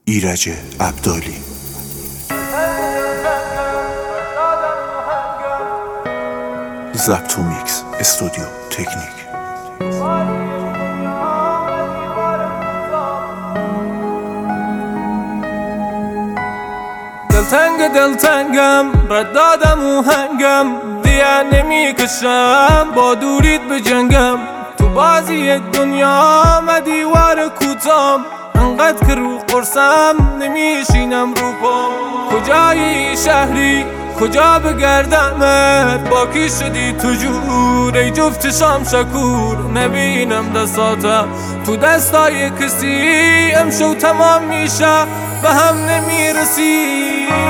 ایرج عبدالی. ضبط و میکس استودیو تکنیک. دلتنگم رد دادم و هنگم دیگه نمیکشم با دورید به جنگم تو بازی دنیا من دیوار کوتام انقدر که رو قرصم نمیشینم رو پام کجایی شهری کجا بگردمت با کی شدی تو جور ای جفت شام شکور نبینم دستاتم تو دستای کسی امشو تمام میشه به هم نمیرسی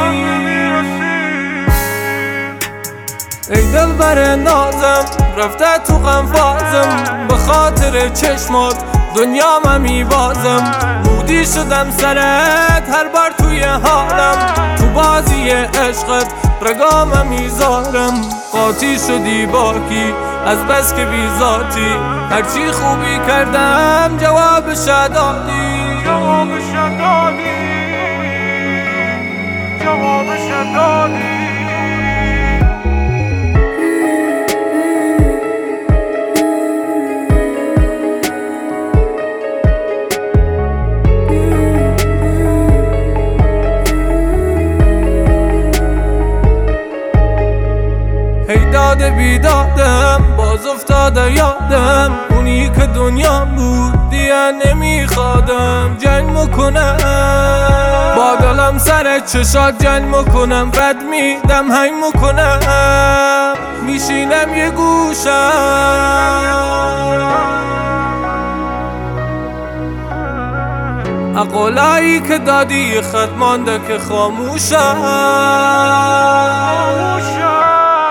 ای دل بر نازم رفته تو غمفازم به خاطر چشمات دنیا من میبازم مودی شدم سرت هر بار توی حالم تو بازی عشقت رگام میذارم قاطی شدی باکی از بس که بیذاتی هرچی خوبی کردم جوابش دادی هی داده بیدادم باز افتاده یادم اونی که دنیا بود دیگه نمیخوادم جنگ میکنم با دلم سر چشات جنگ میکنم رد میدم هنگ میکنم میشینم یه گوشم اقولایی که دادی خط مانده که خاموشم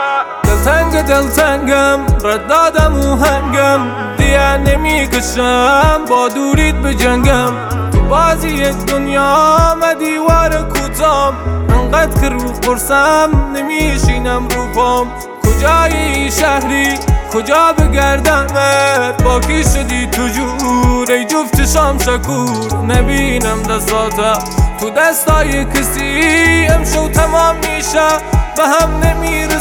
دلتنگم رد دادم و هنگم دیگه نمیکشم با دورید به جنگم تو بازی دنیا من دیوار کوتام انقدر که رو قرصم نمیشینم رو پام کجایی شهری کجا بگردمت با کی شدی تو جور ای جفت شام شکور نبینم دستاتم تو دستای کسی امشو تمام میشه به هم نمیره